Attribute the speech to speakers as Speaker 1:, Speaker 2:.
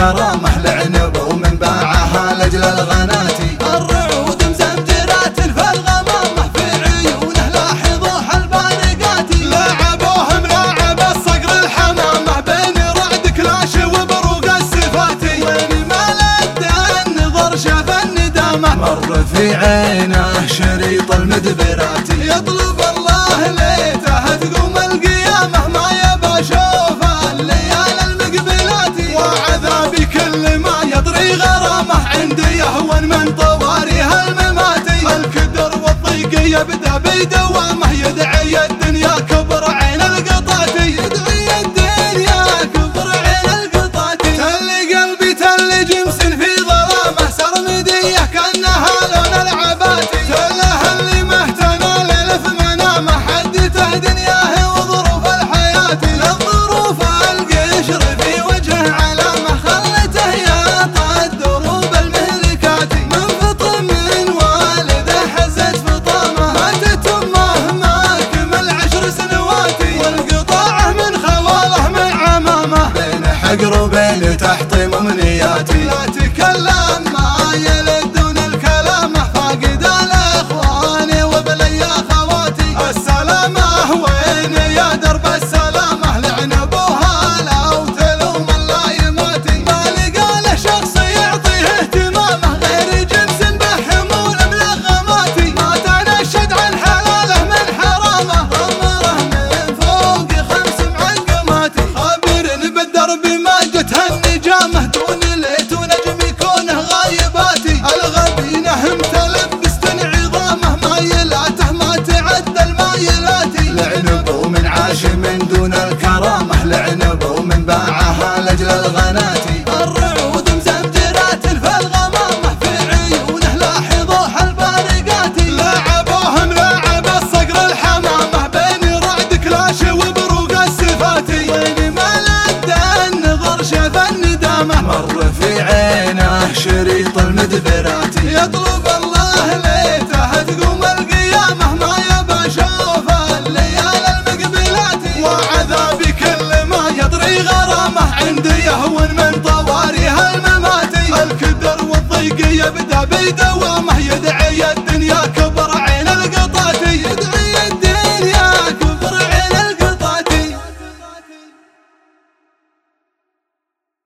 Speaker 1: الكرامة العنب ومن باعها لأجل الغناتي.
Speaker 2: الرعود مزمجرات في الغمامة في عيونه لاحظوا حلبانقاتي.
Speaker 1: لعبوهم لعب الصقر الحمامة بين رعد كلاش وبروق السفاتي.
Speaker 2: وين ما لدى النظر شاف الندامة
Speaker 1: مر في عينه شريط المدبراتي.
Speaker 2: يطلب الله ليته تقوم القيامة ما يبى شوف الليال المقبلاتي.
Speaker 1: وعذابي كل ما يطري غرامه عندي يهون من طواريها المماتي.
Speaker 2: الكدر والضيق يبدأ بدوامه يدعي الدنيا كبر عين القطاتي. يدعي الدنيا كبر عين القطاتي.
Speaker 1: تل قلبي تل جمس في ظلامه سرمديه كانها لون العباتي.
Speaker 2: تله اللي مهتنى ليل في منامه حدته دنياه وظروف الحياة. للظروف القشر في وجهه علامة خلته يعطى الدروب المهلكاتي.
Speaker 1: من فطم من والده حزت فطامه ماتت امه ما كمل 10 سنواتي.
Speaker 2: والقطاعه من خواله من عمامه
Speaker 1: بين حقر وبين تحطيم امنياتي.
Speaker 2: لا تكلم ما يلدون الكلامه فاقد الاخوان وبلي خواتي.
Speaker 1: السلامه
Speaker 2: وين يا درب السلامه لعنبوها لو تلوم اللايماتي. ما لقى له شخص يعطيه اهتمامه غير جنس بحمول ملغماتي.
Speaker 1: ما تنشد عن حلاله من حرامه
Speaker 2: ضمره من فوق 5 معقماتي.
Speaker 1: خبر بالدرب ما جتها النجامه
Speaker 2: دون ليت ونجم يكونه غايباتي.
Speaker 1: الغبينه متلبست عظامه مايلاته ما تعدى المايلاتي.
Speaker 2: العنب
Speaker 1: ومن عاش من دون الكرامه العنب ومن باعها لاجل الغناتي.
Speaker 2: الرعود مزمجرات في الغمامة في عيونه لاحظوا حلبانقاتي.
Speaker 1: لعبوهم لعب الصقر الحمامه بين رعد كلاش وبروق السفاتي.
Speaker 2: وين ما لدى النظر شاف الندامة
Speaker 1: مر في عينه شريط المدبراتي.
Speaker 2: يطلب الله ليته تقوم القيامة ما يبى شوف الليال المقبلاتي.
Speaker 1: وعذابي كل ما يطري غرامه عندي يهون من طواريها المماتي.
Speaker 2: الكدر والضيق يبدأ بدوامه يدعي الدنيا كبر